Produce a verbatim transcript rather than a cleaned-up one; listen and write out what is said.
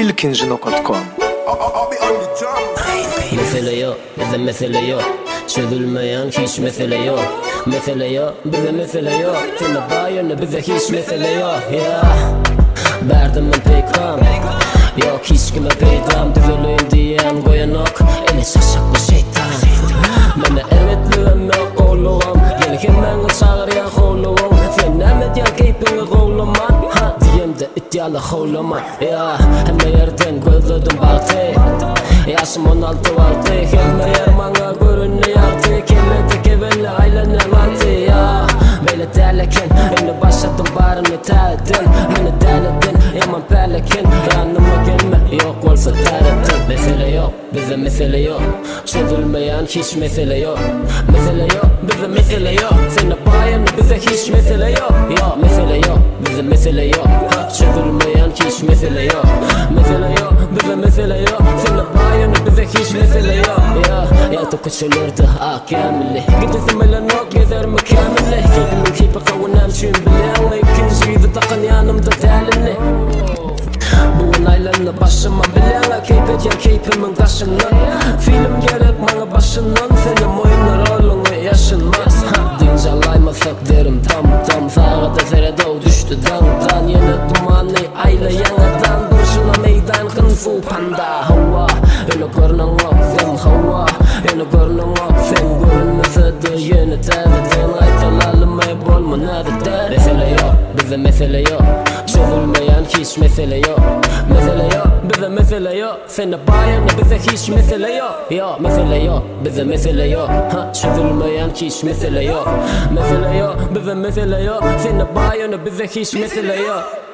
ilkinci nokta com. Mesele yok, bize mesele yok. Çözülmeyen hiç mesele yok. Mesele yok, bize mesele yok. Seni bayını bize hiç mesele yok. Ya Berdimin peykam yok hiç kime peydam. Düzülüyüm diyen koyan ok. Ele şaşaklı şeytan. Mene evetliğim yok oğluğum. Gelken beni çağırıyan oğluğum. Sen nemet ya keypini oğluman. Ha diyem de iddialı oğluman. Ya hemen yerden gözledim baktı. Yaşım on altı vardı. Kelme yer bana görünüyordu. Kelledi kevelle aylanan vardı ya. Böyle derleken eni başladım barını terdin. Beni derledin yaman perleken. Yanıma gelme yok olsa terdin. Mesele yok bize mesele yok. Çözülmeyen hiç mesele yok. Mesele yok bize mesele yok. Seni bayanı bize hiç mesele yok. Ya mesele yok bize mesele yok. Çözülmeyen hiç mesele yok. Mesele yok bize mesele yok. Seni bayanı bize hiç mesele yok. Ya ya tokuşulurdu akemli. Gidesim ele nok gezer mükemmeli. Keyfimin keyfi kavunan şun bilen. İkinciyi takın yanımda delini. Bu aylarını başıma bilen. Keyfet ya keyfimin taşını. Film gerek bana başından. Senin oyunlar rolunu yaşınmaz. Deyince alaymasak derim tam tam. Sağa da serede o düştü dan dan. Yeni dumanı ayla yanadan. Duruşuna meydan kınfu panda. Hava öyle görünen ok sen hava. Öyle görünen ok sen görünmese de yeni tezden. Aytalalım ayıp olma nerede der. Mesele yok bize mesele yok. Çözülmeyen hiç mesele yok. Mesele yok bize mesele yok. Seni bayanı bize hiç mesele yok. Ya mesele yok bize mesele yok. Ha çözülmeyen hiç mesele yok. Mesele yok bize mesele yok. Seni bayanı bize hiç mesele yok.